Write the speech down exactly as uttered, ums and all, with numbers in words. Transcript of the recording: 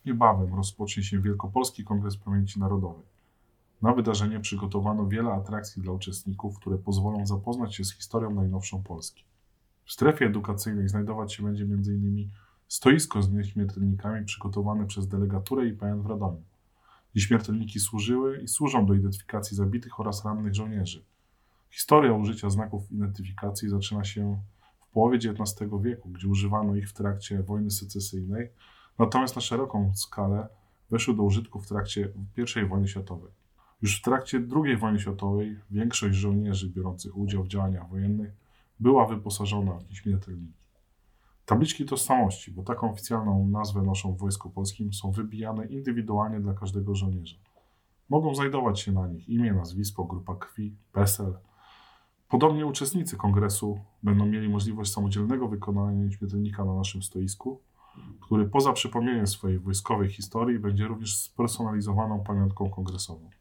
Niebawem rozpocznie się Wielkopolski Kongres Pamięci Narodowej. Na wydarzenie przygotowano wiele atrakcji dla uczestników, które pozwolą zapoznać się z historią najnowszą Polski. W strefie edukacyjnej znajdować się będzie między innymi stoisko z nieśmiertelnikami przygotowane przez delegaturę I P N w Radomiu. Nieśmiertelniki służyły i służą do identyfikacji zabitych oraz rannych żołnierzy. Historia użycia znaków identyfikacji zaczyna się w połowie dziewiętnastego wieku, gdzie używano ich w trakcie wojny secesyjnej, natomiast na szeroką skalę weszły do użytku w trakcie pierwszej wojny światowej. Już w trakcie drugiej wojny światowej większość żołnierzy biorących udział w działaniach wojennych była wyposażona w nieśmiertelniki. Tabliczki tożsamości, bo taką oficjalną nazwę noszą w Wojsku Polskim, są wybijane indywidualnie dla każdego żołnierza. Mogą znajdować się na nich imię, nazwisko, grupa krwi, PESEL. Podobnie uczestnicy kongresu będą mieli możliwość samodzielnego wykonania nieśmiertelnika na naszym stoisku, który poza przypomnieniem swojej wojskowej historii będzie również spersonalizowaną pamiątką kongresową.